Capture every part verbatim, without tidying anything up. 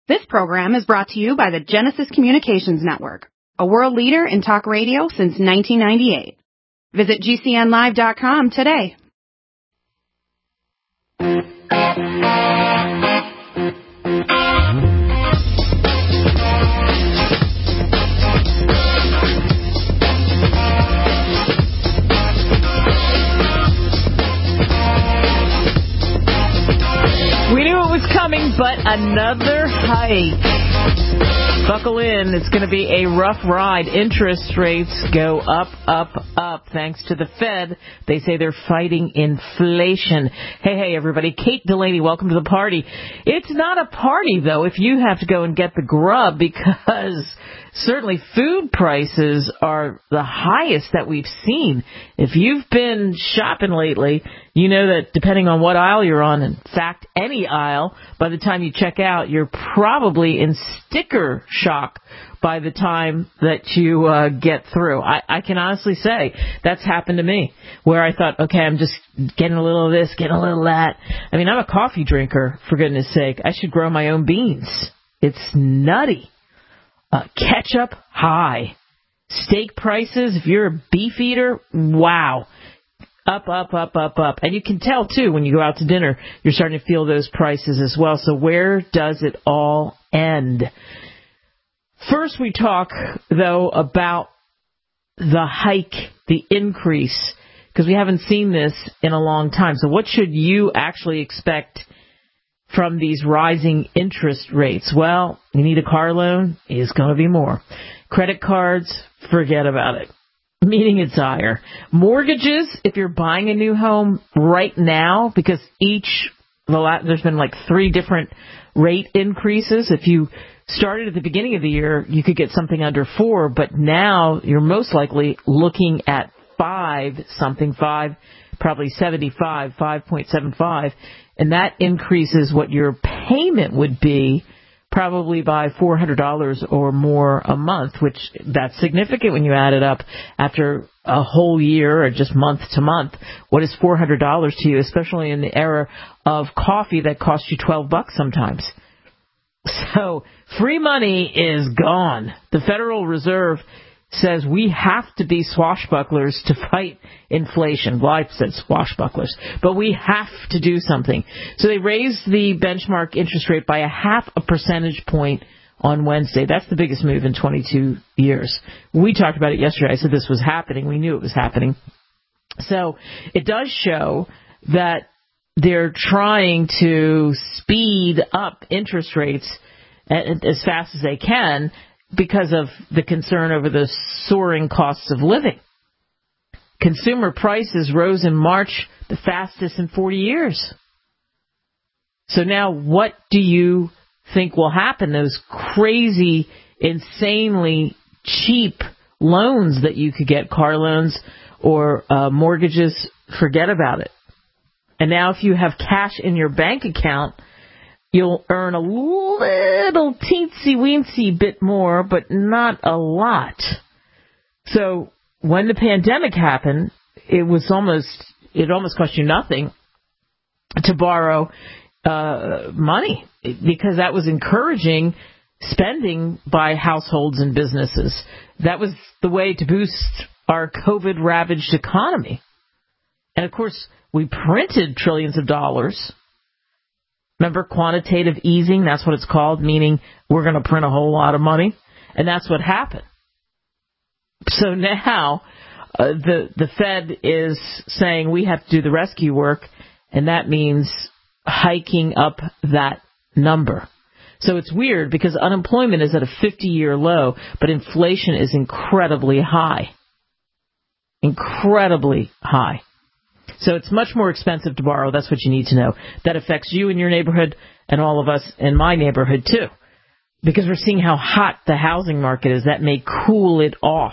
This program is brought to you by the Genesis Communications Network, a world leader in talk radio since nineteen ninety-eight. Visit G C N live dot com today. We knew it was coming, but another hike. Buckle in. It's going to be a rough ride. Interest rates go up, up, up, thanks to the Fed. They say they're fighting inflation. Hey, hey, everybody. Kate Delaney, welcome to the party. It's not a party, though, if you have to go and get the grub, because certainly food prices are the highest that we've seen. If you've been shopping lately, you know that depending on what aisle you're on, in fact, any aisle, by the time you check out, you're probably in sticker shock by the time that you uh, get through. I, I can honestly say that's happened to me, where I thought, okay, I'm just getting a little of this, getting a little of that. I mean, I'm a coffee drinker, for goodness sake. I should grow my own beans. It's nutty. Uh, ketchup, high. Steak prices, if you're a beef eater, wow. Up, up, up, up, up. And you can tell, too, when you go out to dinner, you're starting to feel those prices as well. So where does it all end? First, we talk, though, about the hike, the increase, because we haven't seen this in a long time. So what should you actually expect from these rising interest rates? Well, you need a car loan, is going to be more. Credit cards, forget about it. Meaning it's higher. Mortgages, if you're buying a new home right now, because each, there's been like three different rate increases. If you started at the beginning of the year, you could get something under four, but now you're most likely looking at five, something five, probably seventy-five, five point seven five, and that increases what your payment would be probably by four hundred dollars or more a month, which that's significant when you add it up after a whole year or just month to month. What is four hundred dollars to you, especially in the era of coffee that costs you twelve bucks sometimes? So free money is gone. The Federal Reserve says we have to be swashbucklers to fight inflation. Well, I said swashbucklers, but we have to do something. So they raised the benchmark interest rate by a half a percentage point on Wednesday. That's the biggest move in twenty-two years. We talked about it yesterday. I said this was happening. We knew it was happening. So it does show that they're trying to speed up interest rates as fast as they can, because of the concern over the soaring costs of living. Consumer prices rose in March the fastest in forty years. So now what do you think will happen? Those crazy, insanely cheap loans that you could get, car loans or uh, mortgages, forget about it. And now if you have cash in your bank account, you'll earn a little teensy-weensy bit more, but not a lot. So when the pandemic happened, it was almost, it almost cost you nothing to borrow uh, money, because that was encouraging spending by households and businesses. That was the way to boost our COVID-ravaged economy. And, of course, we printed trillions of dollars. Remember quantitative easing? That's what it's called, meaning we're going to print a whole lot of money. And that's what happened. So now uh, the the Fed is saying we have to do the rescue work, and that means hiking up that number. So it's weird because unemployment is at a fifty-year low, but inflation is incredibly high. Incredibly high. So it's much more expensive to borrow. That's what you need to know. That affects you in your neighborhood and all of us in my neighborhood, too. Because we're seeing how hot the housing market is. That may cool it off.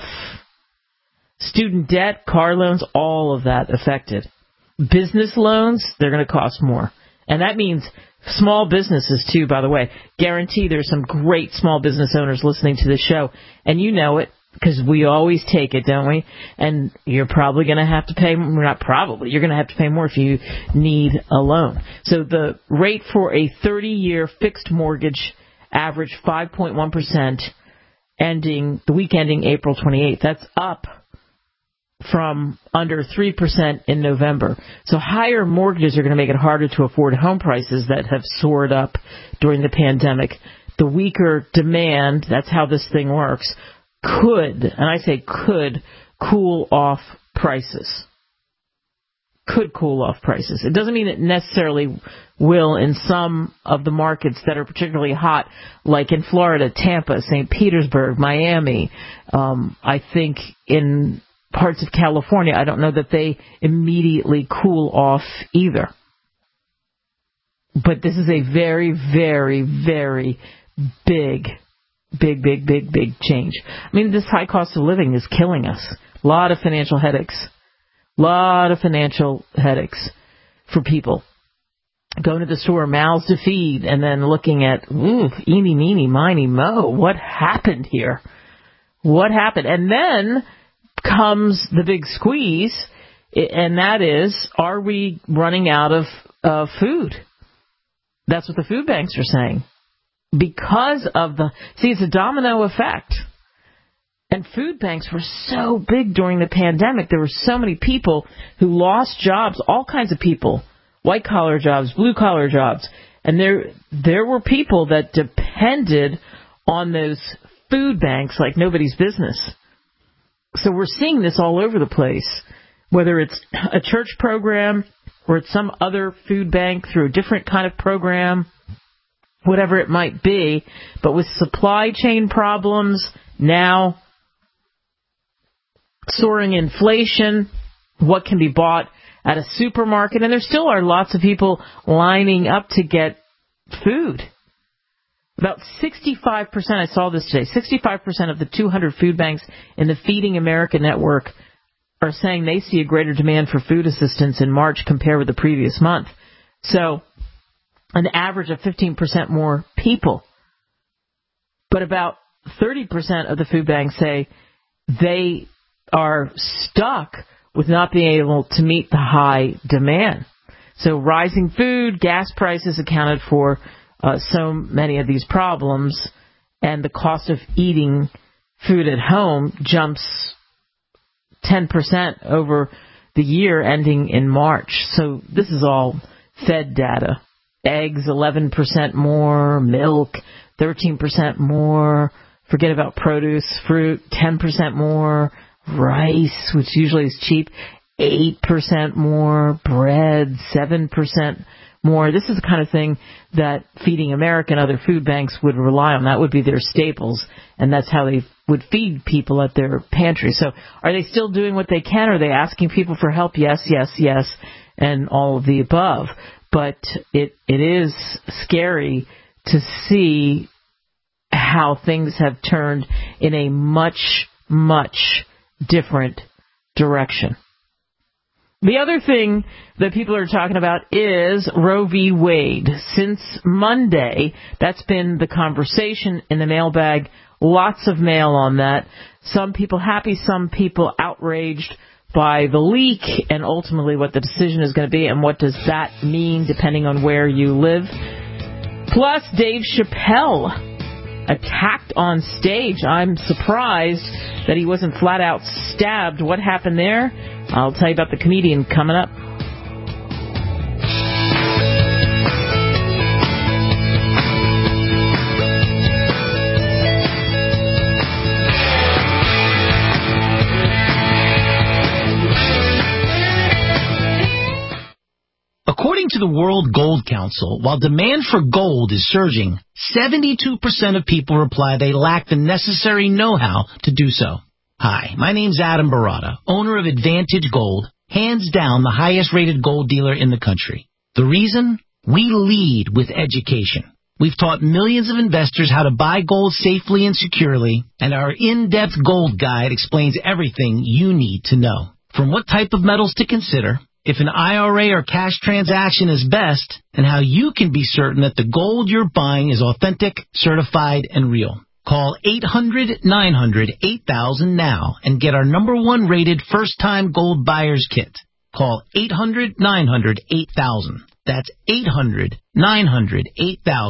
Student debt, car loans, all of that affected. Business loans, they're going to cost more. And that means small businesses, too, by the way. Guarantee there's some great small business owners listening to this show. And you know it, because we always take it, don't we? And you're probably going to have to pay, not probably, you're going to have to pay more if you need a loan. So the rate for a thirty-year fixed mortgage averaged five point one percent ending the week ending April twenty-eighth. That's up from under three percent in November. So higher mortgages are going to make it harder to afford home prices that have soared up during the pandemic. The weaker demand, that's how this thing works, could, and I say could, cool off prices. Could cool off prices. It doesn't mean it necessarily will in some of the markets that are particularly hot, like in Florida, Tampa, Saint Petersburg, Miami. Um, I think in parts of California, I don't know that they immediately cool off either. But this is a very, very, very big, big, big, big, big change. I mean, this high cost of living is killing us. A lot of financial headaches. A lot of financial headaches for people. Going to the store, mouths to feed, and then looking at, ooh, eeny, meeny, miny, mo, what happened here? What happened? And then comes the big squeeze, and that is, are we running out of uh, food? That's what the food banks are saying. Because of the, see, it's a domino effect. And food banks were so big during the pandemic. There were so many people who lost jobs, all kinds of people, white-collar jobs, blue-collar jobs. And there there were people that depended on those food banks like nobody's business. So we're seeing this all over the place, whether it's a church program or it's some other food bank through a different kind of program, whatever it might be. But with supply chain problems, now soaring inflation, what can be bought at a supermarket, and there still are lots of people lining up to get food. About sixty-five percent, I saw this today, sixty-five percent of the two hundred food banks in the Feeding America network are saying they see a greater demand for food assistance in March compared with the previous month. So an average of fifteen percent more people. But about thirty percent of the food banks say they are stuck with not being able to meet the high demand. So rising food, gas prices accounted for uh, so many of these problems, and the cost of eating food at home jumps ten percent over the year ending in March. So this is all Fed data. Eggs, eleven percent more, milk, thirteen percent more, forget about produce, fruit, ten percent more, rice, which usually is cheap, eight percent more, bread, seven percent more. This is the kind of thing that Feeding America and other food banks would rely on. That would be their staples, and that's how they would feed people at their pantry. So are they still doing what they can? Are they asking people for help? Yes, yes, yes, and all of the above. But it it is scary to see how things have turned in a much, much different direction. The other thing that people are talking about is Roe v. Wade. Since Monday, that's been the conversation in the mailbag. Lots of mail on that. Some people happy, some people outraged by the leak and ultimately what the decision is going to be and what does that mean depending on where you live. Plus, Dave Chappelle attacked on stage. I'm surprised that he wasn't flat out stabbed. What happened there? I'll tell you about the comedian coming up. According to the World Gold Council, while demand for gold is surging, seventy-two percent of people reply they lack the necessary know-how to do so. Hi, my name's Adam Barata, owner of Advantage Gold, hands down the highest-rated gold dealer in the country. The reason? We lead with education. We've taught millions of investors how to buy gold safely and securely, and our in-depth gold guide explains everything you need to know. From what type of metals to consider, if an I R A or cash transaction is best, and how you can be certain that the gold you're buying is authentic, certified, and real. Call eight hundred nine hundred eight thousand now and get our number one rated first-time gold buyer's kit. Call eight hundred nine hundred eight thousand. That's eight hundred nine hundred eight thousand.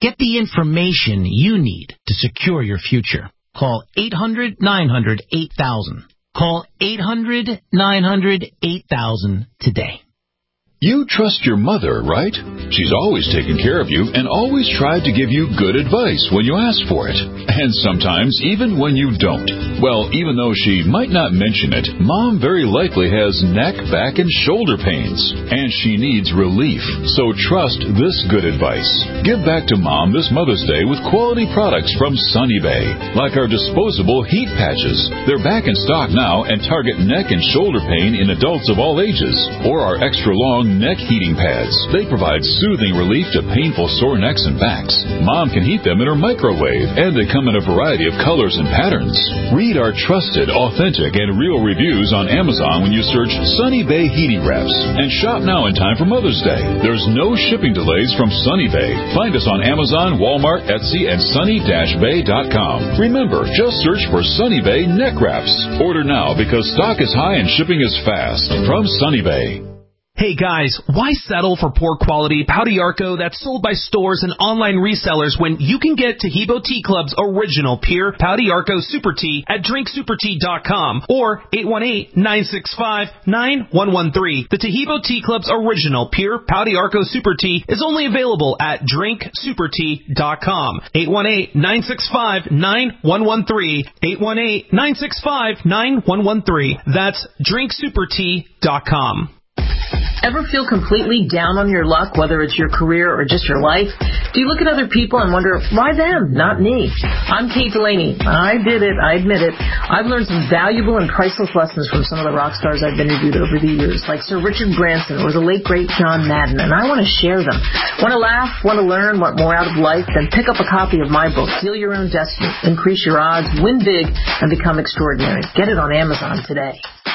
Get the information you need to secure your future. Call eight hundred nine hundred eight thousand. Call eight hundred nine hundred eight thousand today. You trust your mother, right? She's always taken care of you and always tried to give you good advice when you ask for it. And sometimes even when you don't. Well, even though she might not mention it, Mom very likely has neck, back, and shoulder pains. And she needs relief. So trust this good advice. Give back to Mom this Mother's Day with quality products from Sunny Bay. Like our disposable heat patches. They're back in stock now and target neck and shoulder pain in adults of all ages. Or our extra long neck heating pads. They provide soothing relief to painful sore necks and backs. Mom can heat them in her microwave, and they come in a variety of colors and patterns. Read our trusted, authentic, and real reviews on Amazon when you search Sunny Bay Heating Wraps. And shop now in time for Mother's Day. There's no shipping delays from Sunny Bay. Find us on Amazon, Walmart, Etsy, and sunny dash bay dot com. Remember, just search for Sunny Bay Neck Wraps. Order now because stock is high and shipping is fast. From Sunny Bay. Hey guys, why settle for poor quality Pau d'Arco that's sold by stores and online resellers when you can get Taheebo Tea Club's original pure Pau d'Arco Super Tea at drink super tea dot com or eight one eight, nine six five, nine one one three. The Taheebo Tea Club's original pure Pau d'Arco Super Tea is only available at drink super tea dot com. eight one eight, nine six five, nine one one three. eight one eight, nine six five, nine one one three. That's drink super tea dot com. Ever feel completely down on your luck, whether it's your career or just your life? Do you look at other people and wonder, why them, not me? I'm Kate Delaney. I did it. I admit it. I've learned some valuable and priceless lessons from some of the rock stars I've interviewed over the years, like Sir Richard Branson or the late, great John Madden, and I want to share them. Want to laugh? Want to learn? Want more out of life? Then pick up a copy of my book, Deal Your Own Destiny, Increase Your Odds, Win Big, and Become Extraordinary. Get it on Amazon today.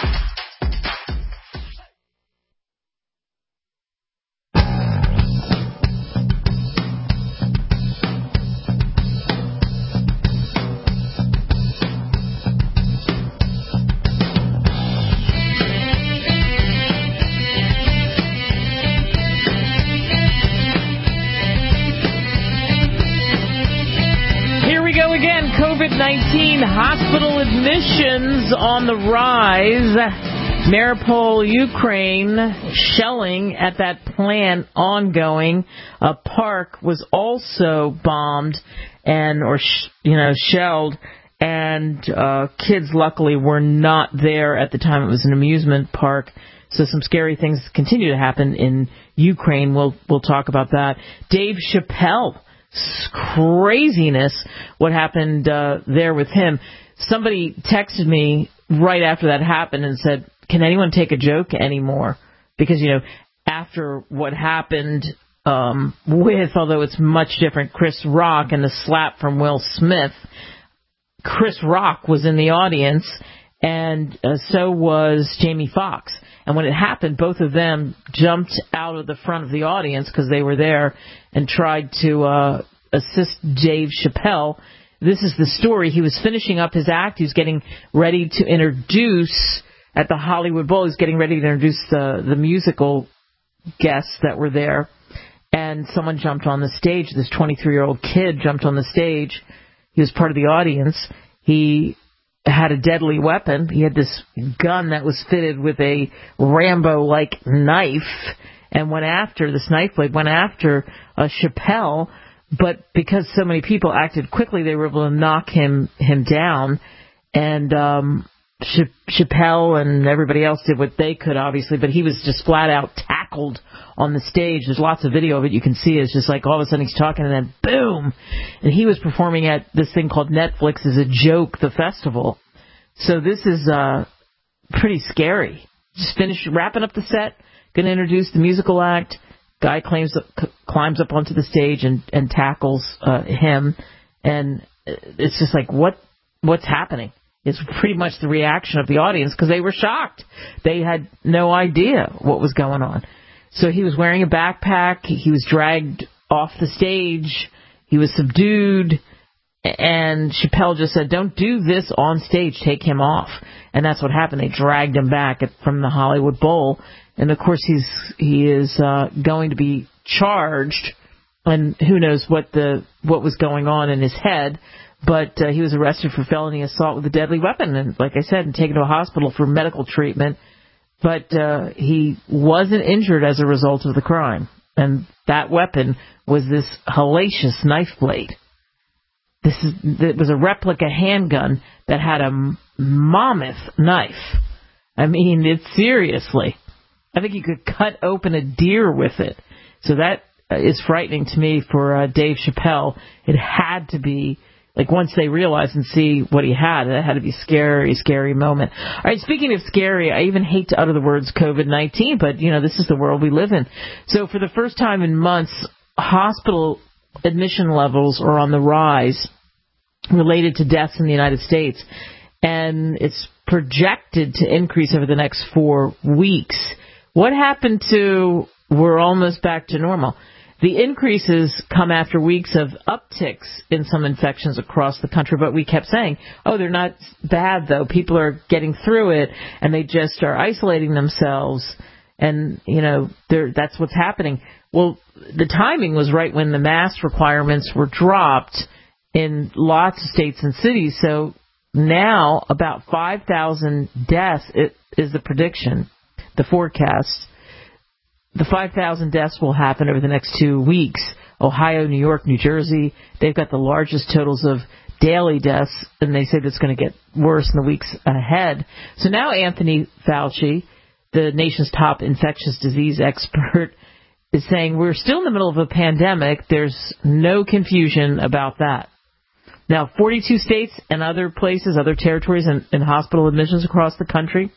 COVID nineteen hospital admissions on the rise. Mariupol, Ukraine, shelling at that plant ongoing. A park was also bombed and, or sh- you know, shelled, and uh, kids luckily were not there at the time. It was an amusement park. So some scary things continue to happen in Ukraine. We'll we'll talk about that. Dave Chappelle. Craziness what happened uh, there with him. Somebody texted me right after that happened and said, can anyone take a joke anymore? Because, you know, after what happened um, with, although it's much different, Chris Rock and the slap from Will Smith, Chris Rock was in the audience, and uh, so was Jamie Foxx. And when it happened, both of them jumped out of the front of the audience because they were there and tried to uh, assist Dave Chappelle. This is the story. He was finishing up his act. He was getting ready to introduce, at the Hollywood Bowl, he was getting ready to introduce the, the musical guests that were there. And someone jumped on the stage. This twenty-three-year-old kid jumped on the stage. He was part of the audience. He had a deadly weapon. He had this gun that was fitted with a Rambo-like knife and went after, this knife blade went after uh, Chappelle, but because so many people acted quickly, they were able to knock him him down, and um, Ch- Chappelle and everybody else did what they could, obviously, but he was just flat out tackled on the stage. There's lots of video of it. You can see it's just like all of a sudden he's talking and then boom. And he was performing at this thing called Netflix as a joke, the festival. So this is uh, pretty scary. Just finished wrapping up the set, going to introduce the musical act. Guy claims c- climbs up onto the stage and, and tackles uh, him. And it's just like, what what's happening? It's pretty much the reaction of the audience because they were shocked. They had no idea what was going on. So he was wearing a backpack. He was dragged off the stage. He was subdued. And Chappelle just said, don't do this on stage. Take him off. And that's what happened. They dragged him back at, from the Hollywood Bowl. And, of course, he's he is uh, going to be charged and who knows what the what was going on in his head. But uh, he was arrested for felony assault with a deadly weapon, and like I said, and taken to a hospital for medical treatment. But uh, he wasn't injured as a result of the crime. And that weapon was this hellacious knife blade. This is, it was a replica handgun that had a mammoth knife. I mean, it's seriously. I think you could cut open a deer with it. So that is frightening to me for uh, Dave Chappelle. It had to be, like, once they realize and see what he had, it had to be a scary, scary moment. All right, speaking of scary, I even hate to utter the words COVID nineteen, but, you know, this is the world we live in. So for the first time in months, hospital admission levels are on the rise related to deaths in the United States. And it's projected to increase over the next four weeks. What happened to we're almost back to normal? The increases come after weeks of upticks in some infections across the country, but we kept saying, oh, they're not bad, though. People are getting through it, and they just are isolating themselves, and, you know, that's what's happening. Well, the timing was right when the mask requirements were dropped in lots of states and cities, so now about five thousand deaths is the prediction, the forecast. The five thousand deaths will happen over the next two weeks. Ohio, New York, New Jersey, they've got the largest totals of daily deaths, and they say that's going to get worse in the weeks ahead. So now Anthony Fauci, the nation's top infectious disease expert, is saying we're still in the middle of a pandemic. There's no confusion about that. Now, forty-two states and other places, other territories and, and hospital admissions across the country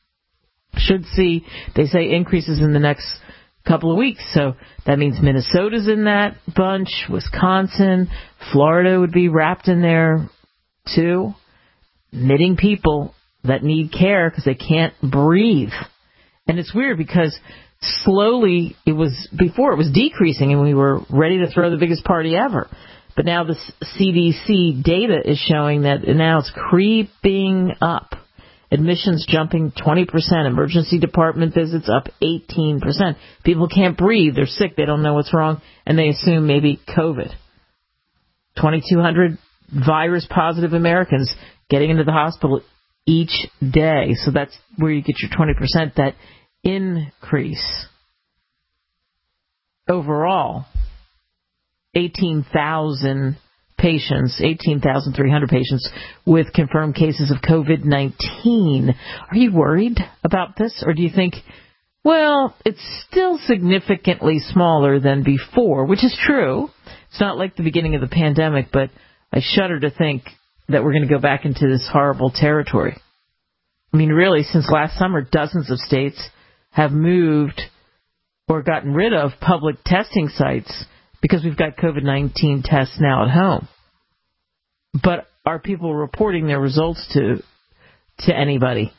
should see, they say, increases in the next couple of weeks. So that means Minnesota's in that bunch, Wisconsin, Florida would be wrapped in there too, admitting people that need care because they can't breathe. And it's weird because slowly it was, before it was decreasing and we were ready to throw the biggest party ever. But now the C D C data is showing that now it's creeping up. Admissions jumping twenty percent. Emergency department visits up eighteen percent. People can't breathe. They're sick. They don't know what's wrong. And they assume maybe COVID. twenty-two hundred virus-positive Americans getting into the hospital each day. So that's where you get your twenty percent, that increase. Overall, eighteen thousand patients, eighteen thousand three hundred patients with confirmed cases of COVID nineteen. Are you worried about this? Or do you think, well, it's still significantly smaller than before, which is true. It's not like the beginning of the pandemic, but I shudder to think that we're going to go back into this horrible territory. I mean, really, since last summer, dozens of states have moved or gotten rid of public testing sites because we've got COVID nineteen tests now at home. But are people reporting their results to to anybody?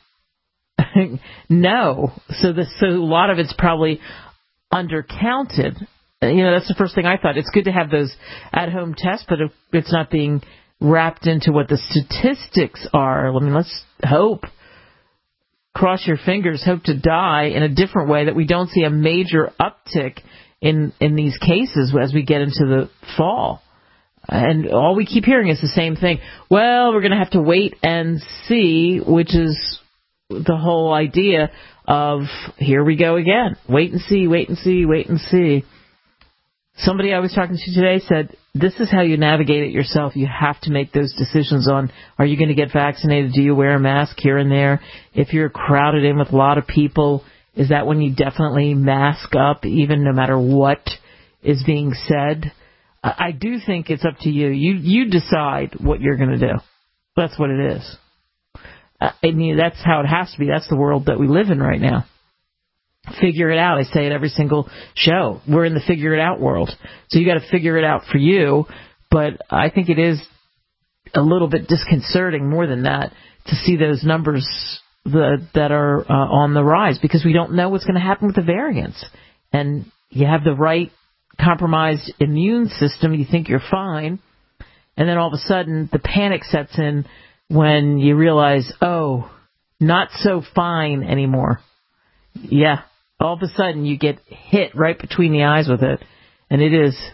No. So, the, so a lot of it's probably undercounted. You know, that's the first thing I thought. It's good to have those at-home tests, but if it's not being wrapped into what the statistics are. I mean, let's hope, cross your fingers, hope to die in a different way, that we don't see a major uptick in in these cases as we get into the fall. And all we keep hearing is the same thing. Well, we're going to have to wait and see, which is the whole idea of here we go again. Wait and see, wait and see, wait and see. Somebody I was talking to today said, this is how you navigate it yourself. You have to make those decisions on, are you going to get vaccinated? Do you wear a mask here and there? If you're crowded in with a lot of people, is that when you definitely mask up, even no matter what is being said? I do think it's up to you. You you decide what you're going to do. That's what it is. I mean, that's how it has to be. That's the world that we live in right now. Figure it out. I say it every single show. We're in the figure it out world. So you got to figure it out for you. But I think it is a little bit disconcerting, more than that, to see those numbers that, that are uh, on the rise, because we don't know what's going to happen with the variants. And you have the right compromised immune system, you think you're fine, and then all of a sudden the panic sets in when you realize, oh, not so fine anymore. Yeah, all of a sudden you get hit right between the eyes with it, and it is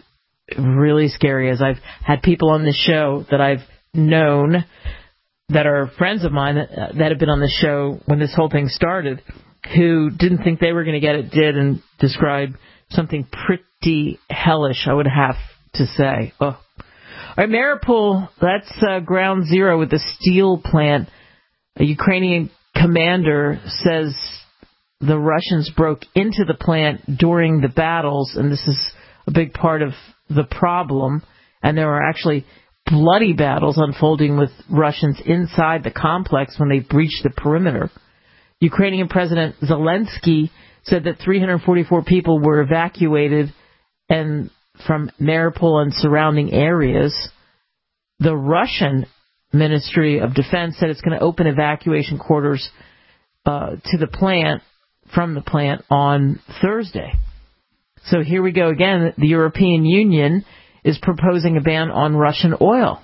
really scary, as I've had people on this show that I've known that are friends of mine that, uh, that have been on the show when this whole thing started, who didn't think they were going to get it, did, and describe something pretty hellish, I would have to say. Oh. All right, Mariupol, that's uh, ground zero with the steel plant. A Ukrainian commander says the Russians broke into the plant during the battles, and this is a big part of the problem, and there are actually bloody battles unfolding with Russians inside the complex when they breached the perimeter. Ukrainian President Zelensky said that three hundred forty-four people were evacuated and from Mariupol and surrounding areas. The Russian Ministry of Defense said it's going to open evacuation quarters uh, to the plant, from the plant on Thursday. So here we go again. The European Union is proposing a ban on Russian oil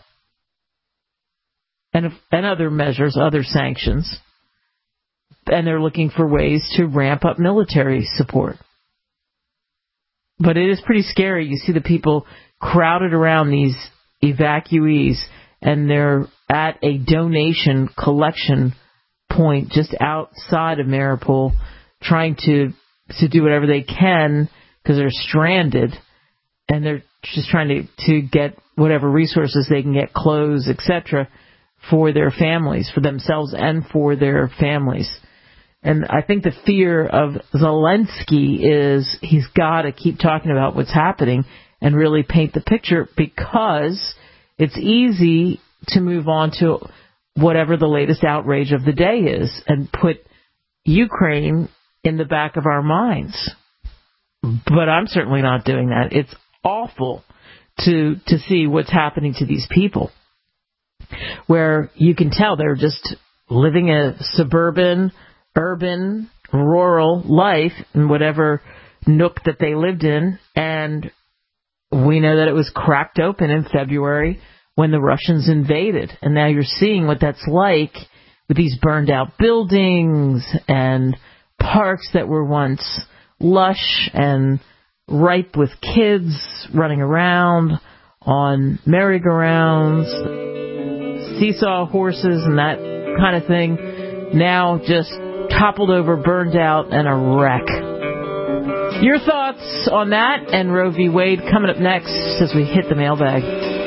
and, and other measures, other sanctions. And they're looking for ways to ramp up military support. But it is pretty scary. You see the people crowded around these evacuees, and they're at a donation collection point just outside of Mariupol, trying to to do whatever they can because they're stranded, and they're just trying to, to get whatever resources they can get, clothes, et cetera, for their families, for themselves and for their families. And I think the fear of Zelensky is he's got to keep talking about what's happening and really paint the picture, because it's easy to move on to whatever the latest outrage of the day is and put Ukraine in the back of our minds. But I'm certainly not doing that. It's awful to to see what's happening to these people, where you can tell they're just living a suburban, urban, rural life in whatever nook that they lived in. And we know that it was cracked open in February when the Russians invaded. And now you're seeing what that's like with these burned out buildings and parks that were once lush and ripe with kids running around on merry-go-rounds, seesaw horses and that kind of thing, now just toppled over, burned out, and a wreck. Your thoughts on that and Roe v. Wade coming up next as we hit the mailbag.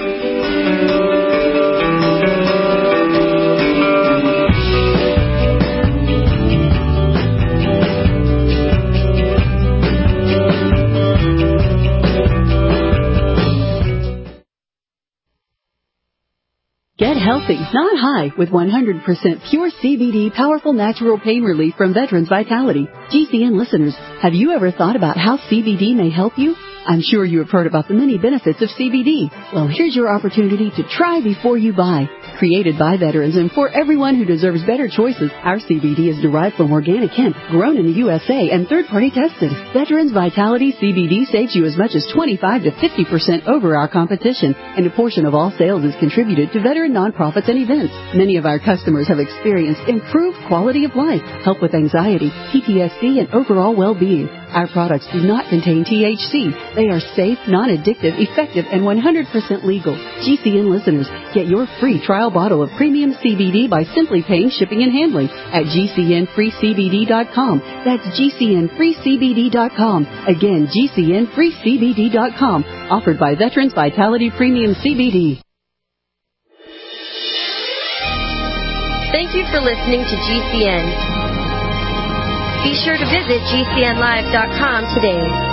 Get healthy, not high, with one hundred percent pure C B D powerful natural pain relief from Veterans Vitality. G C N listeners, have you ever thought about how C B D may help you? I'm sure you have heard about the many benefits of C B D. Well, here's your opportunity to try before you buy. Created by veterans and for everyone who deserves better choices, our C B D is derived from organic hemp, grown in the U S A and third-party tested. Veterans Vitality C B D saves you as much as twenty-five to fifty percent over our competition, and a portion of all sales is contributed to veteran nonprofits and events. Many of our customers have experienced improved quality of life, help with anxiety, P T S D, and overall well-being. Our products do not contain T H C. They are safe, non-addictive, effective, and one hundred percent legal. G C N listeners, get your free trial bottle of premium C B D by simply paying shipping and handling at G C N free C B D dot com. That's G C N free C B D dot com. Again, G C N free C B D dot com. Offered by Veterans Vitality Premium C B D. Thank you for listening to G C N. Be sure to visit G C N live dot com today.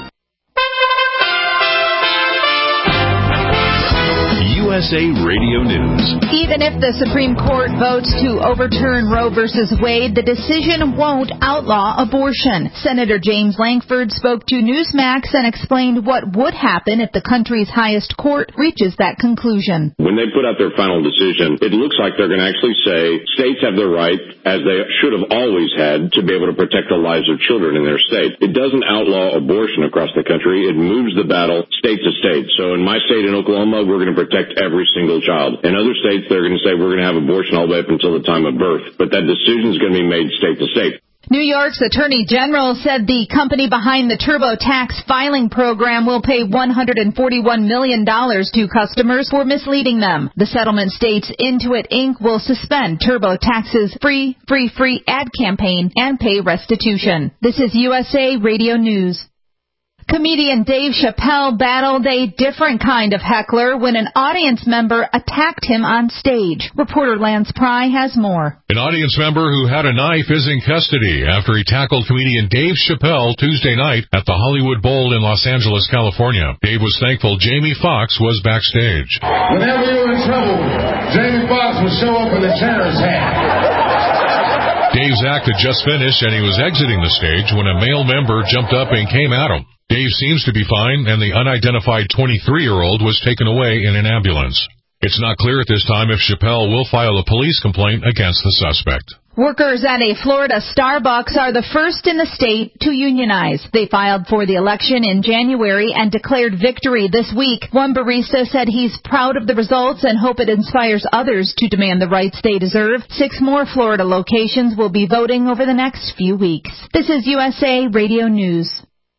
U S A Radio News. Even if the Supreme Court votes to overturn Roe versus Wade, the decision won't outlaw abortion. Senator James Lankford spoke to Newsmax and explained what would happen if the country's highest court reaches that conclusion. When they put out their final decision, it looks like they're going to actually say states have the right, as they should have always had, to be able to protect the lives of children in their state. It doesn't outlaw abortion across the country. It moves the battle state to state. So in my state, in Oklahoma, we're going to protect every single child. In other states, they're going to say we're going to have abortion all the way up until the time of birth. But that decision is going to be made state to state. New York's Attorney General said the company behind the TurboTax filing program will pay one hundred forty-one million dollars to customers for misleading them. The settlement states Intuit Incorporated will suspend TurboTax's free, free, free ad campaign and pay restitution. This is U S A Radio News. Comedian Dave Chappelle battled a different kind of heckler when an audience member attacked him on stage. Reporter Lance Pry has more. An audience member who had a knife is in custody after he tackled comedian Dave Chappelle Tuesday night at the Hollywood Bowl in Los Angeles, California. Dave was thankful Jamie Foxx was backstage. Whenever you're in trouble, Jamie Foxx would show up in a tennis hat. Dave's act had just finished and he was exiting the stage when a male member jumped up and came at him. Dave seems to be fine, and the unidentified twenty-three-year-old was taken away in an ambulance. It's not clear at this time if Chappelle will file a police complaint against the suspect. Workers at a Florida Starbucks are the first in the state to unionize. They filed for the election in January and declared victory this week. One barista said he's proud of the results and hope it inspires others to demand the rights they deserve. Six more Florida locations will be voting over the next few weeks. This is U S A Radio News.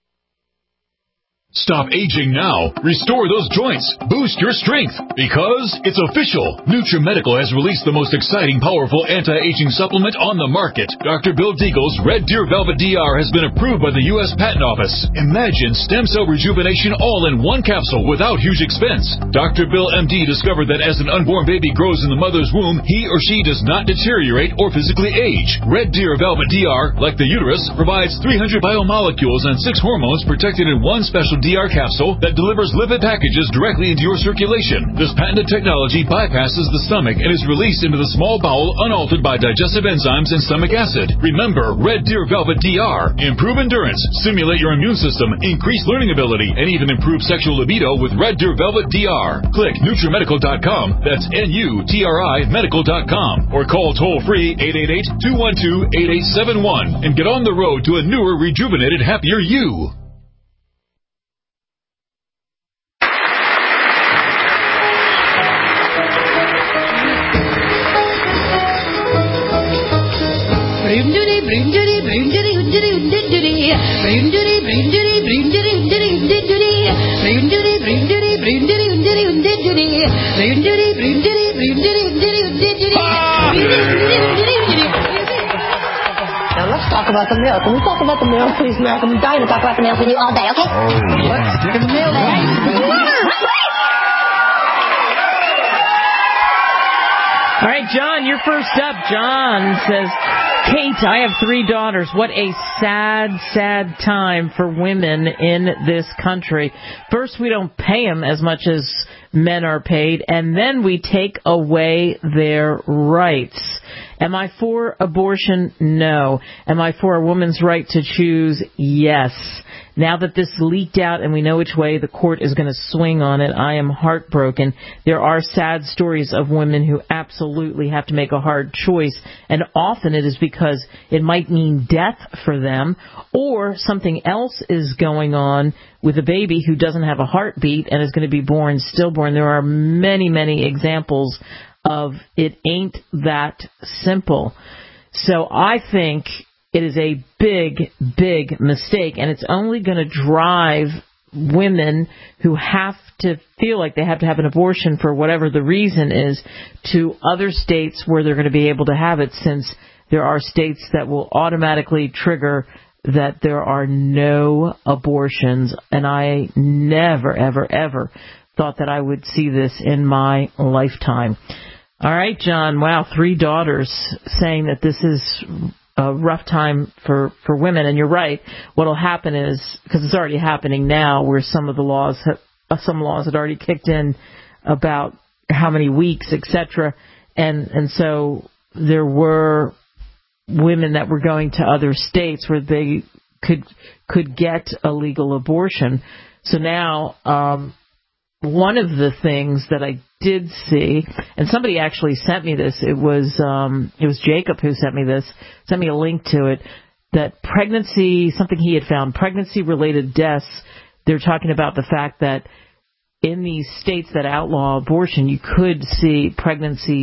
Stop aging now. Restore those joints. Boost your strength. Because it's official. NutriMedical has released the most exciting, powerful anti-aging supplement on the market. Doctor Bill Deagle's Red Deer Velvet D R has been approved by the U S Patent Office. Imagine stem cell rejuvenation all in one capsule without huge expense. Doctor Bill M D discovered that as an unborn baby grows in the mother's womb, he or she does not deteriorate or physically age. Red Deer Velvet D R, like the uterus, provides three hundred biomolecules and six hormones protected in one special D R capsule that delivers lipid packages directly into your circulation. This patented technology bypasses the stomach and is released into the small bowel unaltered by digestive enzymes and stomach acid. Remember, Red Deer Velvet D R. Improve endurance, stimulate your immune system, increase learning ability, and even improve sexual libido with Red Deer Velvet D R. Click NutriMedical dot com, that's N U T R I medical dot com, or call toll-free eight eight eight, two one two, eight eight seven one and get on the road to a newer, rejuvenated, happier you. Now let's talk about the mail. Can we talk about the mail, please, America? I'm dying to talk about the mail with you all day, okay? Oh, let's stick in the mail. All right, John, you're first up. John says, Kate, I have three daughters. What a sad, sad time for women in this country. First, we don't pay them as much as men are paid, and then we take away their rights. Am I for abortion? No. Am I for a woman's right to choose? Yes. Now that this leaked out and we know which way the court is going to swing on it, I am heartbroken. There are sad stories of women who absolutely have to make a hard choice, and often it is because it might mean death for them, or something else is going on with a baby who doesn't have a heartbeat and is going to be born stillborn. There are many, many examples of it ain't that simple. So I think it is a big, big mistake, and it's only going to drive women who have to feel like they have to have an abortion for whatever the reason is to other states where they're going to be able to have it, since there are states that will automatically trigger that there are no abortions. And I never, ever, ever thought that I would see this in my lifetime. All right, John. Wow, three daughters saying that this is a rough time for, for women. And you're right. What will happen is, because it's already happening now, where some of the laws, have, some laws had already kicked in about how many weeks, et cetera. And, and so there were women that were going to other states where they could, could get a legal abortion. So now, um, one of the things that I did see, and somebody actually sent me this, it was um, it was Jacob who sent me this, sent me a link to it, that pregnancy, something he had found, pregnancy-related deaths, they're talking about the fact that in these states that outlaw abortion, you could see pregnancy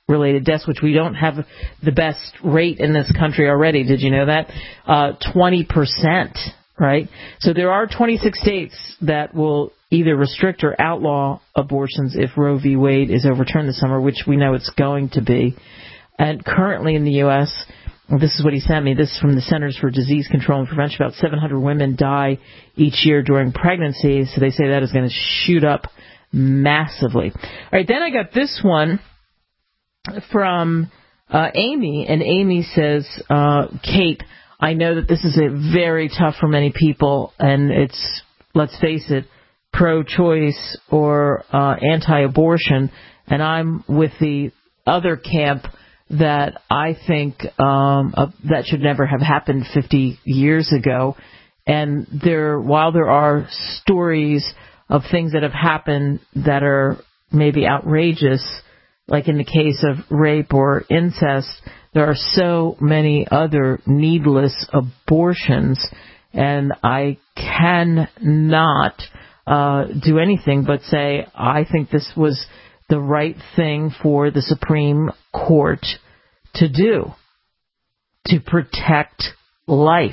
related deaths, which we don't have the best rate in this country already. Did you know that? Uh, twenty percent, right? So there are twenty-six states that will either restrict or outlaw abortions if Roe v. Wade is overturned this summer, which we know it's going to be. And currently in the U S, this is what he sent me, this is from the Centers for Disease Control and Prevention, about seven hundred women die each year during pregnancy, so they say that is going to shoot up massively. All right, then I got this one from uh, Amy, and Amy says, uh, Kate, I know that this is a very tough for many people, and it's, let's face it, pro-choice or uh, anti-abortion, and I'm with the other camp that I think um, uh, that should never have happened fifty years ago. And there, while there are stories of things that have happened that are maybe outrageous, like in the case of rape or incest, there are so many other needless abortions, and I cannot uh, do anything but say I think this was the right thing for the Supreme Court to do, to protect life.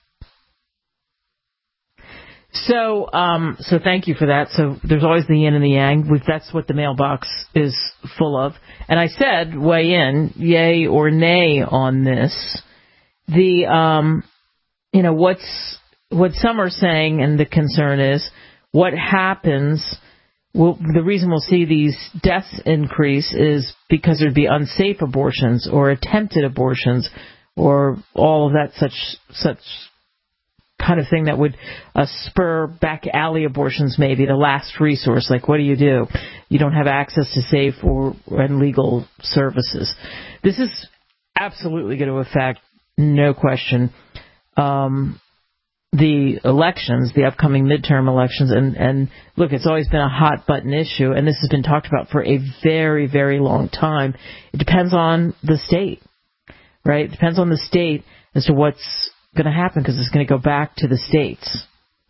So, um, so thank you for that. So there's always the yin and the yang. We've, that's what the mailbox is full of. And I said, weigh in, yay or nay on this. The, um, you know, what's, what some are saying, and the concern is, what happens. Well, the reason we'll see these deaths increase is because there'd be unsafe abortions or attempted abortions or all of that such such kind of thing that would uh, spur back alley abortions, maybe the last resource. Like, what do you do? You don't have access to safe or and legal services. This is absolutely going to affect, no question, um, the elections, the upcoming midterm elections, and, and look, it's always been a hot button issue, and this has been talked about for a very, very long time. It depends on the state, right? It depends on the state as to what's going to happen, because it's going to go back to the states,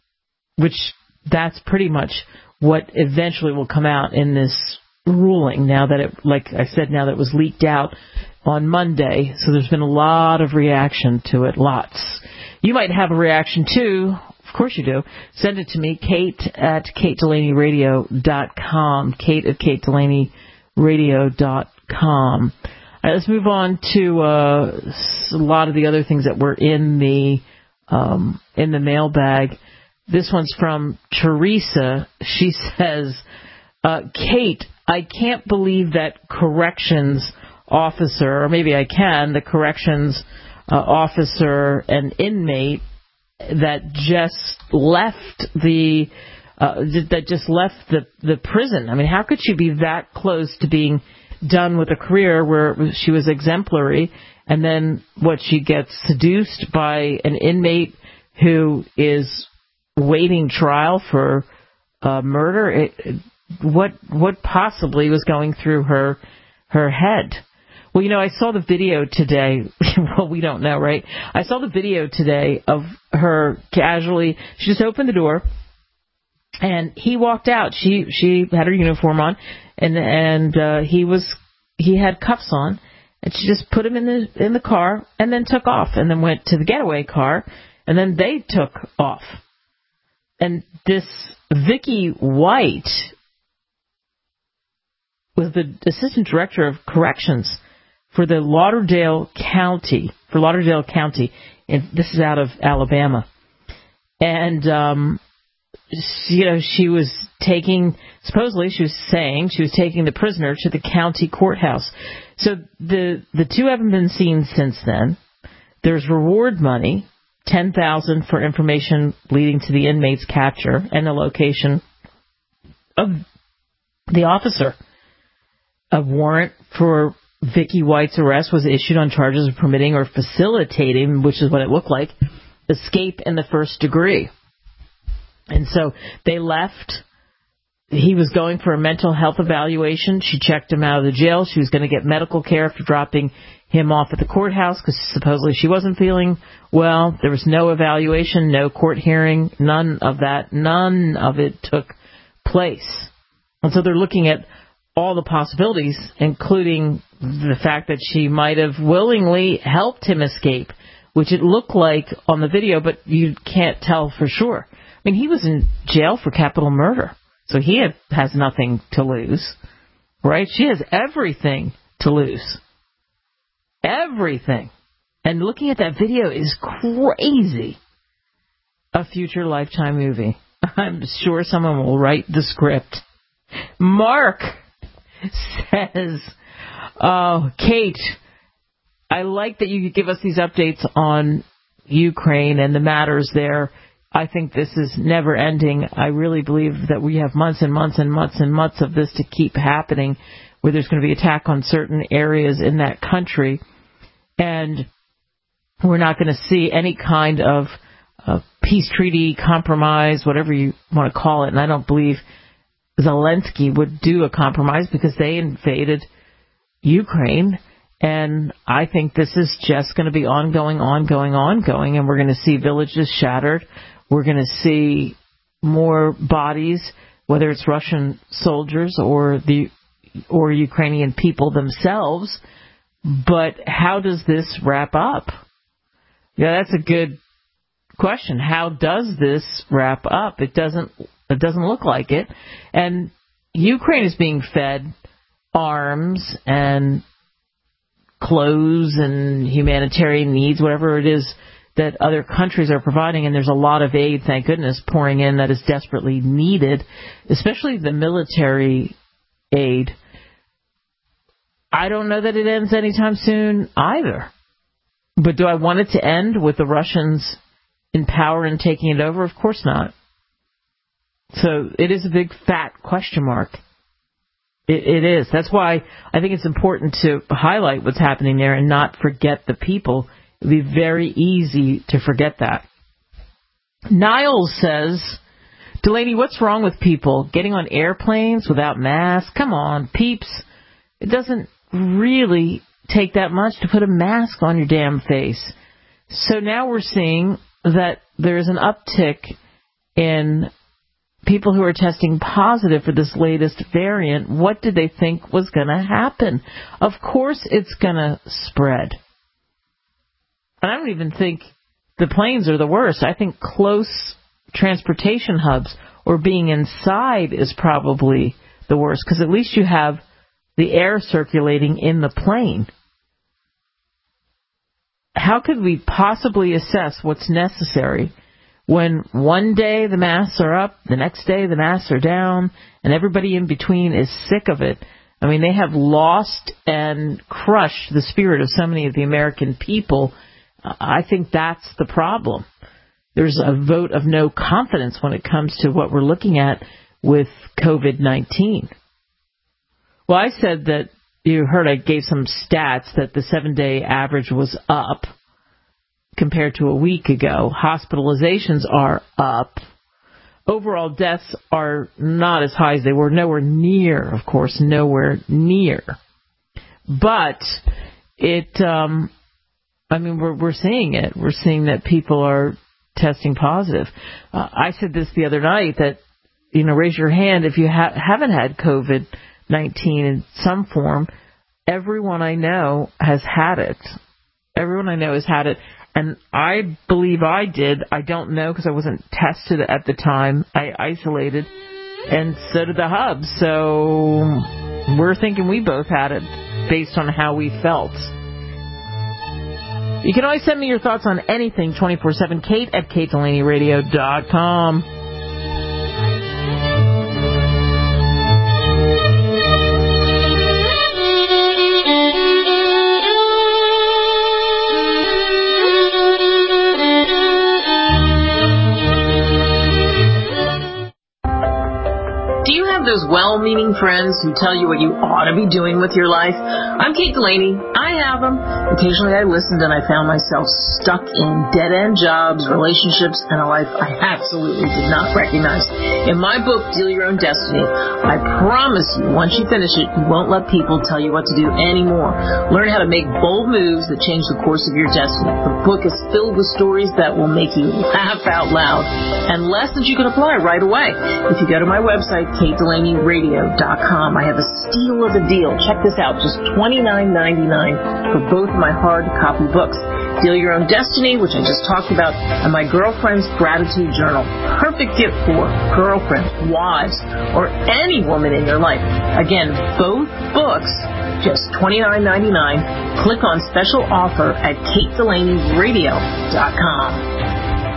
which that's pretty much what eventually will come out in this ruling. Now that it, like I said, now that it was leaked out on Monday, so there's been a lot of reaction to it, lots. You might have a reaction, too. Of course you do. Send it to me, Kate at kate delaney radio dot com. Kate at kate delaney radio dot com. All right, let's move on to uh, a lot of the other things that were in the um, in the mailbag. This one's from Teresa. She says, uh, Kate, I can't believe that corrections officer, or maybe I can, the corrections Uh, officer and inmate that just left the uh, that just left the the prison. I mean, how could she be that close to being done with a career where she was exemplary, and then what, she gets seduced by an inmate who is waiting trial for uh, murder? It, it, what what possibly was going through her her head? Well, you know, I saw the video today. Well, we don't know, right? I saw the video today of her casually. She just opened the door, and he walked out. She she had her uniform on, and and uh, he was he had cuffs on, and she just put him in the in the car, and then took off, and then went to the getaway car, and then they took off. And this Vicky White was the assistant director of corrections for the Lauderdale County, for Lauderdale County, and this is out of Alabama. And, um, she, you know, she was taking, supposedly she was saying she was taking the prisoner to the county courthouse. So the the two haven't been seen since then. There's reward money, ten thousand dollars for information leading to the inmate's capture and the location of the officer. A warrant for Vicky White's arrest was issued on charges of permitting or facilitating, which is what it looked like, escape in the first degree. And so they left. He was going for a mental health evaluation. She checked him out of the jail. She was going to get medical care after dropping him off at the courthouse because supposedly she wasn't feeling well. There was no evaluation, no court hearing, none of that. None of it took place. And so they're looking at all the possibilities, including the fact that she might have willingly helped him escape, which it looked like on the video, but you can't tell for sure. I mean, he was in jail for capital murder, so he had, has nothing to lose, right? She has everything to lose. Everything. And looking at that video is crazy. A future Lifetime movie. I'm sure someone will write the script. Mark says, oh, Kate, I like that you give us these updates on Ukraine and the matters there. I think this is never ending. I really believe that we have months and months and months and months of this to keep happening, where there's going to be attack on certain areas in that country. And we're not going to see any kind of uh, peace treaty, compromise, whatever you want to call it. And I don't believe Zelensky would do a compromise because they invaded Ukraine. And I think this is just going to be ongoing, ongoing, ongoing. And we're going to see villages shattered. We're going to see more bodies, whether it's Russian soldiers or the or Ukrainian people themselves. But how does this wrap up? Yeah, that's a good question. How does this wrap up? It doesn't. It doesn't look like it. And Ukraine is being fed arms and clothes and humanitarian needs, whatever it is that other countries are providing. And there's a lot of aid, thank goodness, pouring in that is desperately needed, especially the military aid. I don't know that it ends anytime soon either. But do I want it to end with the Russians in power and taking it over? Of course not. So it is a big fat question mark. It, it is. That's why I think it's important to highlight what's happening there and not forget the people. It would be very easy to forget that. Niles says, Delaney, what's wrong with people getting on airplanes without masks? Come on, peeps. It doesn't really take that much to put a mask on your damn face. So now we're seeing that there's an uptick in people who are testing positive for this latest variant. What did they think was going to happen? Of course it's going to spread. And I don't even think the planes are the worst. I think close transportation hubs or being inside is probably the worst, because at least you have the air circulating in the plane. How could we possibly assess what's necessary when one day the masks are up, the next day the masks are down, and everybody in between is sick of it? I mean, they have lost and crushed the spirit of so many of the American people. I think that's the problem. There's a vote of no confidence when it comes to what we're looking at with COVID nineteen. Well, I said that, you heard I gave some stats that the seven-day average was up compared to a week ago. Hospitalizations are up. Overall deaths are not as high as they were. Nowhere near, of course, nowhere near. But it, um, I mean, we're, we're seeing it. We're seeing that people are testing positive. Uh, I said this the other night that, you know, raise your hand if you ha- haven't had COVID nineteen in some form. Everyone I know has had it. Everyone I know has had it. And I believe I did. I don't know because I wasn't tested at the time. I isolated. And so did the hub. So we're thinking we both had it based on how we felt. You can always send me your thoughts on anything twenty-four seven. Kate at Kate Delaney Radio dot com. Those well-meaning friends who tell you what you ought to be doing with your life. I'm Kate Delaney. I have them. Occasionally I listened and I found myself stuck in dead-end jobs, relationships, and a life I absolutely did not recognize. In my book, Deal Your Own Destiny, I promise you, once you finish it, you won't let people tell you what to do anymore. Learn how to make bold moves that change the course of your destiny. The book is filled with stories that will make you laugh out loud and lessons you can apply right away. If you go to my website, Kate Delaney Radio radio dot com. I have a steal of a deal. Check this out, just twenty-nine ninety-nine for both of my hard copy books. Deal Your Own Destiny, which I just talked about, and my Girlfriend's Gratitude Journal. Perfect gift for girlfriends, wives, or any woman in your life. Again, both books, just twenty-nine ninety-nine. Click on special offer at Kate Delaney radio dot com.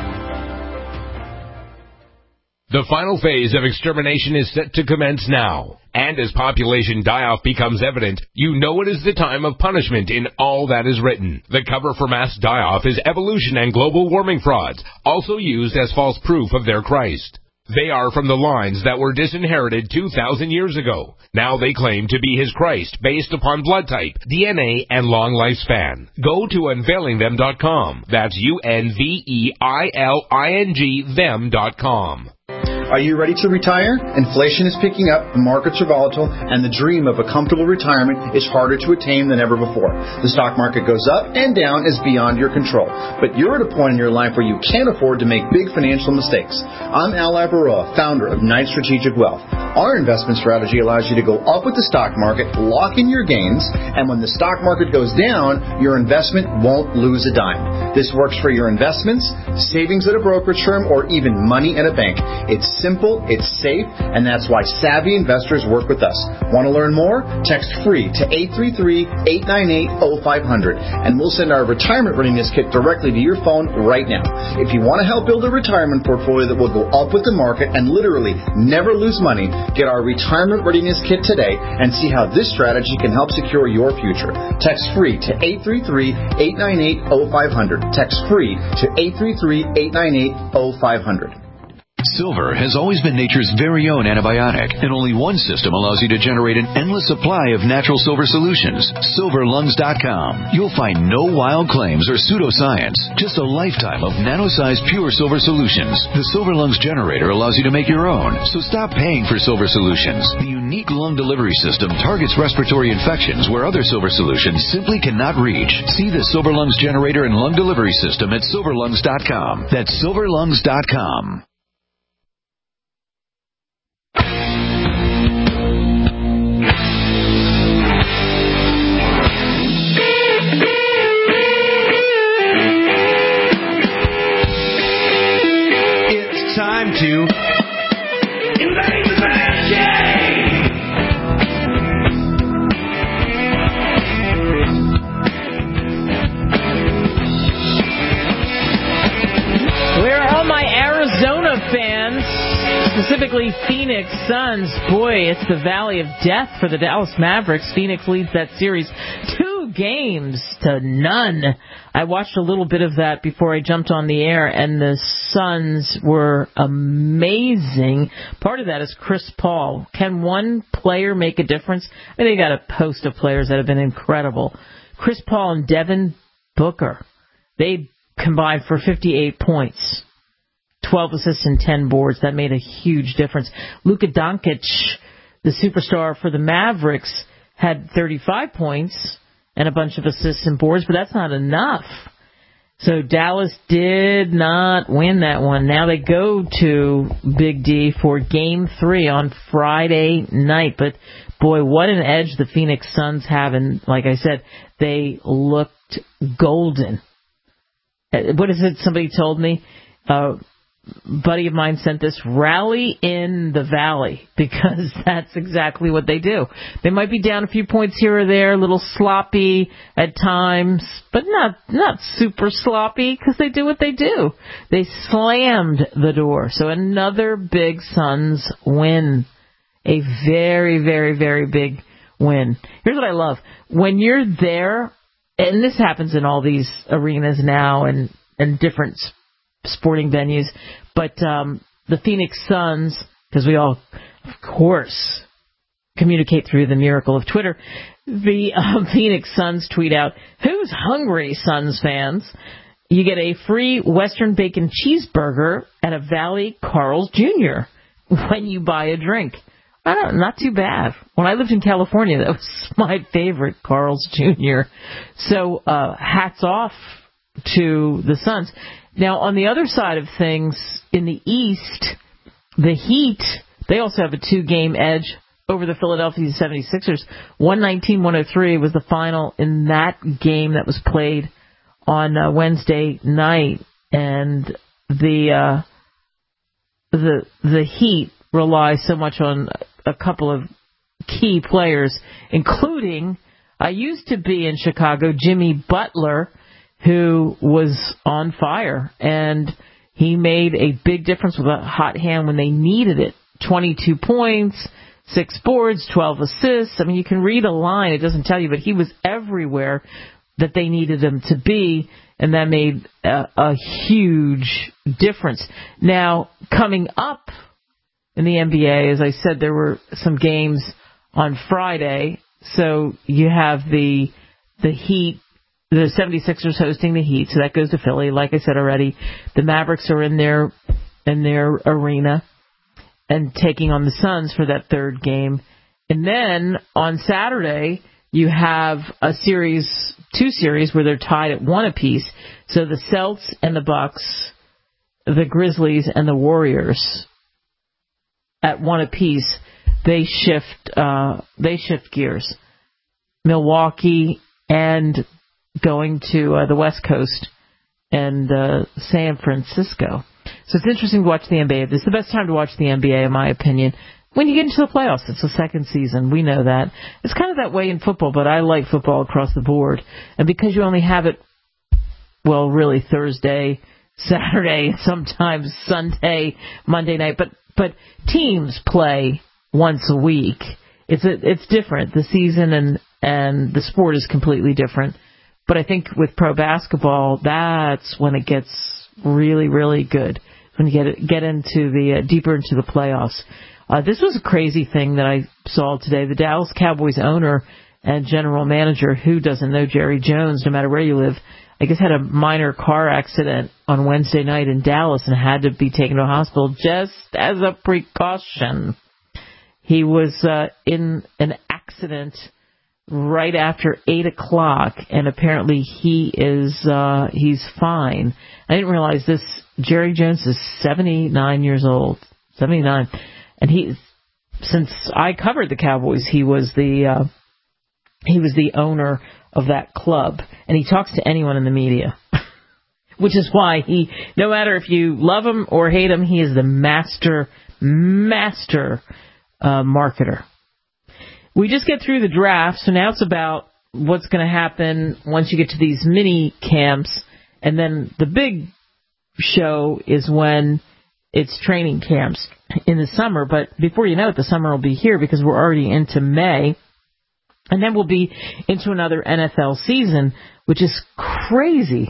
The final phase of extermination is set to commence now. And as population die-off becomes evident, you know it is the time of punishment in all that is written. The cover for mass die-off is evolution and global warming frauds, also used as false proof of their Christ. They are from the lines that were disinherited two thousand years ago. Now they claim to be his Christ based upon blood type, D N A, and long lifespan. Go to unveiling them dot com. That's U N V E I L I N G them dot com. Are you ready to retire? Inflation is picking up, the markets are volatile, and the dream of a comfortable retirement is harder to attain than ever before. The stock market goes up and down is beyond your control. But you're at a point in your life where you can't afford to make big financial mistakes. I'm Al Labaroa, founder of Knight Strategic Wealth. Our investment strategy allows you to go up with the stock market, lock in your gains, and when the stock market goes down, your investment won't lose a dime. This works for your investments, savings at a brokerage firm, or even money at a bank. It's simple, it's safe, and that's why savvy investors work with us. Want to learn more? Text FREE to eight three three, eight nine eight, oh five hundred, and we'll send our retirement readiness kit directly to your phone right now. If you want to help build a retirement portfolio that will go up with the market and literally never lose money, get our retirement readiness kit today and see how this strategy can help secure your future. Text FREE to eight three three, eight nine eight, oh five hundred. Text FREE to eight three three, eight nine eight, oh five hundred. Silver has always been nature's very own antibiotic, and only one system allows you to generate an endless supply of natural silver solutions. silver lungs dot com. You'll find no wild claims or pseudoscience, just a lifetime of nano-sized pure silver solutions. The Silver Lungs generator allows you to make your own, so stop paying for silver solutions. The unique lung delivery system targets respiratory infections where other silver solutions simply cannot reach. See the Silver Lungs generator and lung delivery system at silver lungs dot com. That's silver lungs dot com. Time to invade the bad game. Where are all my Arizona fans, specifically Phoenix Suns? Boy, it's the valley of death for the Dallas Mavericks. Phoenix leads that series two games to none. I watched a little bit of that before I jumped on the air, and the Suns were amazing. Part of that is Chris Paul. Can one player make a difference? I think they got a host of players that have been incredible. Chris Paul and Devin Booker, they combined for fifty-eight points, twelve assists and ten boards. That made a huge difference. Luka Doncic, the superstar for the Mavericks, had thirty-five points and a bunch of assists and boards, but that's not enough. So Dallas did not win that one. Now they go to Big D for Game three on Friday night. But, boy, what an edge the Phoenix Suns have. And, like I said, they looked golden. What is it somebody told me? Uh, buddy of mine sent this, rally in the valley, because that's exactly what they do. They might be down a few points here or there, a little sloppy at times, but not not super sloppy, because they do what they do. They slammed the door. So another big Suns win. A very, very, very big win. Here's what I love. When you're there, and this happens in all these arenas now and, and different sporting venues, but um, the Phoenix Suns, because we all, of course, communicate through the miracle of Twitter, the um, Phoenix Suns tweet out, "Who's hungry, Suns fans? You get a free Western bacon cheeseburger at a Valley Carl's Junior when you buy a drink." I don't, not too bad. When I lived in California, that was my favorite, Carl's Junior So uh, hats off to the Suns. Now, on the other side of things, in the East, the Heat, they also have a two-game edge over the Philadelphia seventy-sixers. one nineteen to one oh three was the final in that game that was played on uh, Wednesday night. And the uh, the the Heat rely so much on a couple of key players, including, I used to be in Chicago, Jimmy Butler, who was on fire. And he made a big difference with a hot hand when they needed it. twenty-two points, six boards, twelve assists. I mean, you can read a line. It doesn't tell you, but he was everywhere that they needed him to be, and that made a, a huge difference. Now, coming up in the N B A, as I said, there were some games on Friday. So you have the the Heat, the seventy-sixers hosting the Heat, so that goes to Philly. Like I said already, the Mavericks are in their in their arena and taking on the Suns for that third game. And then on Saturday, you have a series, two series where they're tied at one apiece. So the Celts and the Bucks, the Grizzlies and the Warriors at one apiece. They shift, uh, they shift gears. Milwaukee and going to uh, the West Coast and uh, San Francisco. So it's interesting to watch the N B A. This is the best time to watch the N B A, in my opinion. When you get into the playoffs, it's the second season. We know that. It's kind of that way in football, but I like football across the board. And because you only have it, well, really Thursday, Saturday, sometimes Sunday, Monday night, but but teams play once a week. It's a, it's different. The season and and the sport is completely different. But I think with pro basketball, that's when it gets really, really good. When you get get into the uh, deeper into the playoffs. Uh, this was a crazy thing that I saw today. The Dallas Cowboys owner and general manager, who doesn't know Jerry Jones, no matter where you live, I guess had a minor car accident on Wednesday night in Dallas and had to be taken to a hospital just as a precaution. He was uh, in an accident right after eight o'clock, and apparently he is uh, he's fine. I didn't realize this. Jerry Jones is seventy-nine years old, seventy-nine, and he, since I covered the Cowboys, he was the uh, he was the owner of that club, and he talks to anyone in the media, which is why he, no matter if you love him or hate him, he is the master master uh, marketer. We just get through the draft, so now it's about what's going to happen once you get to these mini camps, and then the big show is when it's training camps in the summer. But before you know it, the summer will be here because we're already into May, and then we'll be into another N F L season, which is crazy.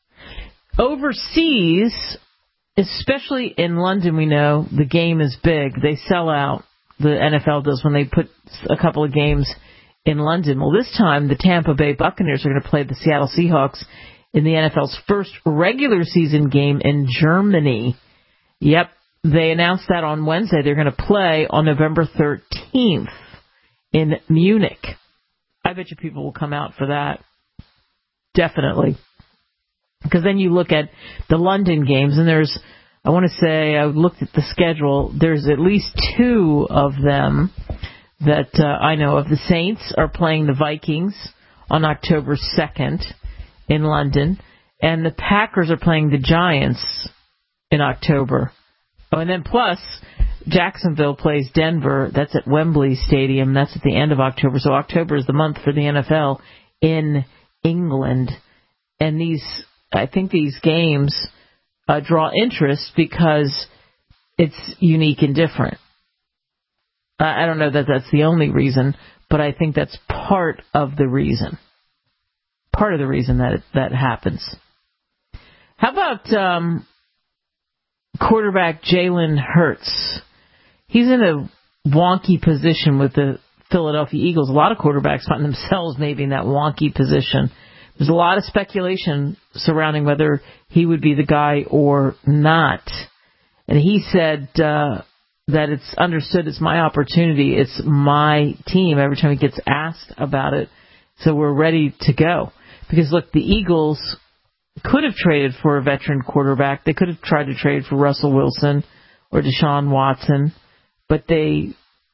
Overseas, especially in London, we know the game is big. They sell out. The N F L does when they put a couple of games in London. Well, this time the Tampa Bay Buccaneers are going to play the Seattle Seahawks in the N F L's first regular season game in Germany. Yep, they announced that on Wednesday. They're going to play on November thirteenth in Munich. I bet you people will come out for that. Definitely. Because then you look at the London games, and there's, I want to say, I looked at the schedule, there's at least two of them that uh, I know of. The Saints are playing the Vikings on October second in London, and the Packers are playing the Giants in October. Oh, and then plus, Jacksonville plays Denver. That's at Wembley Stadium. That's at the end of October. So October is the month for the N F L in England. And these, I think these games Uh, draw interest because it's unique and different. Uh, I don't know that that's the only reason, but I think that's part of the reason. Part of the reason that it, that happens. How about um, quarterback Jalen Hurts? He's in a wonky position with the Philadelphia Eagles. A lot of quarterbacks find themselves maybe in that wonky position. There's a lot of speculation surrounding whether he would be the guy or not. And he said uh, that it's understood it's my opportunity. It's my team every time he gets asked about it. So we're ready to go. Because, look, the Eagles could have traded for a veteran quarterback. They could have tried to trade for Russell Wilson or Deshaun Watson. But they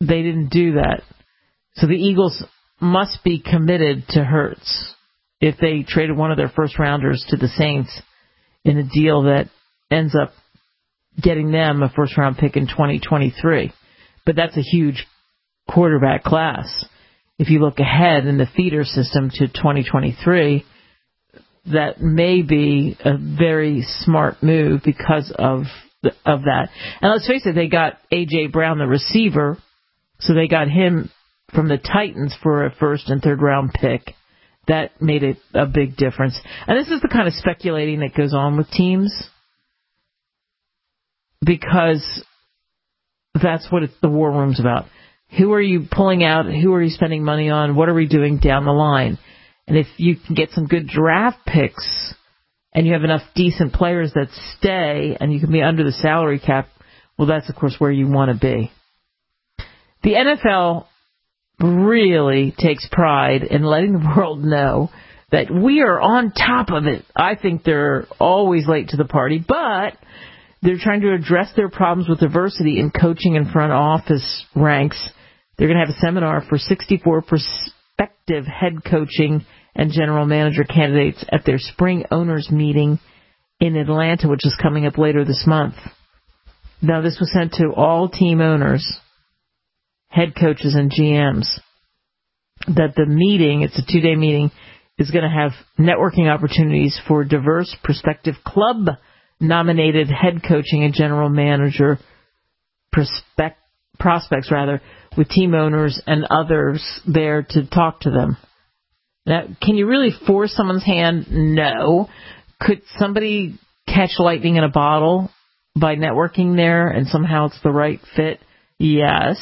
they didn't do that. So the Eagles must be committed to Hurts if they traded one of their first rounders to the Saints in a deal that ends up getting them a first round pick in twenty twenty-three. But that's a huge quarterback class. If you look ahead in the feeder system to twenty twenty-three, that may be a very smart move because of the, of that. And let's face it, they got A J. Brown, the receiver, so they got him from the Titans for a first and third round pick. That made it a big difference. And this is the kind of speculating that goes on with teams, because that's what it's, the war room's about. Who are you pulling out? Who are you spending money on? What are we doing down the line? And if you can get some good draft picks and you have enough decent players that stay and you can be under the salary cap, well, that's, of course, where you want to be. The N F L really takes pride in letting the world know that we are on top of it. I think they're always late to the party, but they're trying to address their problems with diversity in coaching and front office ranks. They're going to have a seminar for sixty-four prospective head coaching and general manager candidates at their spring owners meeting in Atlanta, which is coming up later this month. Now, this was sent to all team owners, head coaches, and G Ms, that the meeting, it's a two-day meeting, is going to have networking opportunities for diverse prospective club-nominated head coaching and general manager prospect, prospects, rather, with team owners and others there to talk to them. Now, can you really force someone's hand? No. Could somebody catch lightning in a bottle by networking there and somehow it's the right fit? Yes.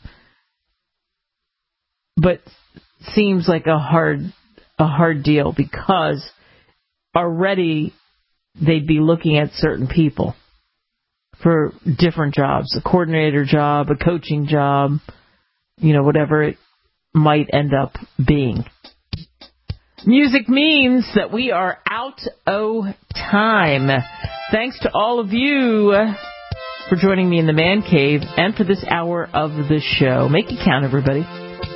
But seems like a hard a hard deal, because already they'd be looking at certain people for different jobs, a coordinator job, a coaching job, you know, whatever it might end up being. Music means that we are out of time. Thanks to all of you for joining me in the Man Cave and for this hour of the show. Make it count, everybody.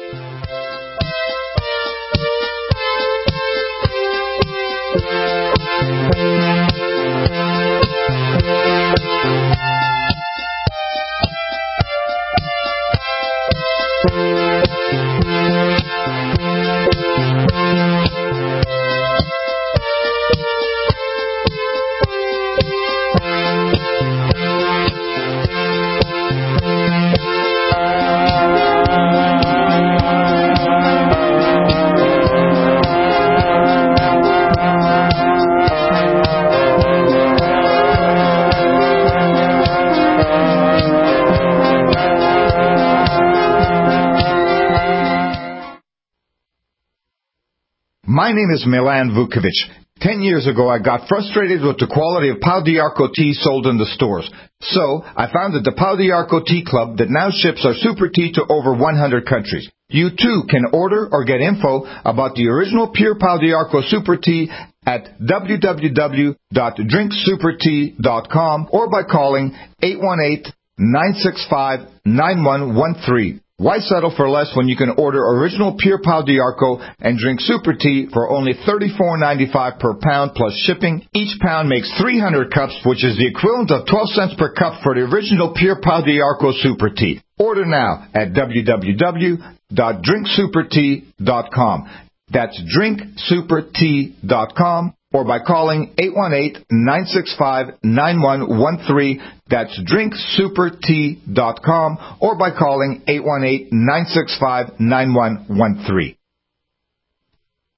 My name is Milan Vukovic. Ten years ago, I got frustrated with the quality of Pau D'Arco tea sold in the stores. So, I founded the Pau D'Arco Tea Club that now ships our super tea to over one hundred countries. You too can order or get info about the original pure Pau D'Arco super tea at w w w dot drink super tea dot com or by calling eight one eight, nine six five, nine one one three. Why settle for less when you can order original pure Pau D'Arco and drink super tea for only thirty-four ninety-five per pound plus shipping? Each pound makes three hundred cups, which is the equivalent of twelve cents per cup for the original pure Pau D'Arco super tea. Order now at w w w dot drink super tea dot com. That's drink super tea dot com or by calling eight one eight, nine six five, nine one one three. That's drink super tea dot com or by calling eight one eight, nine six five, nine one one three.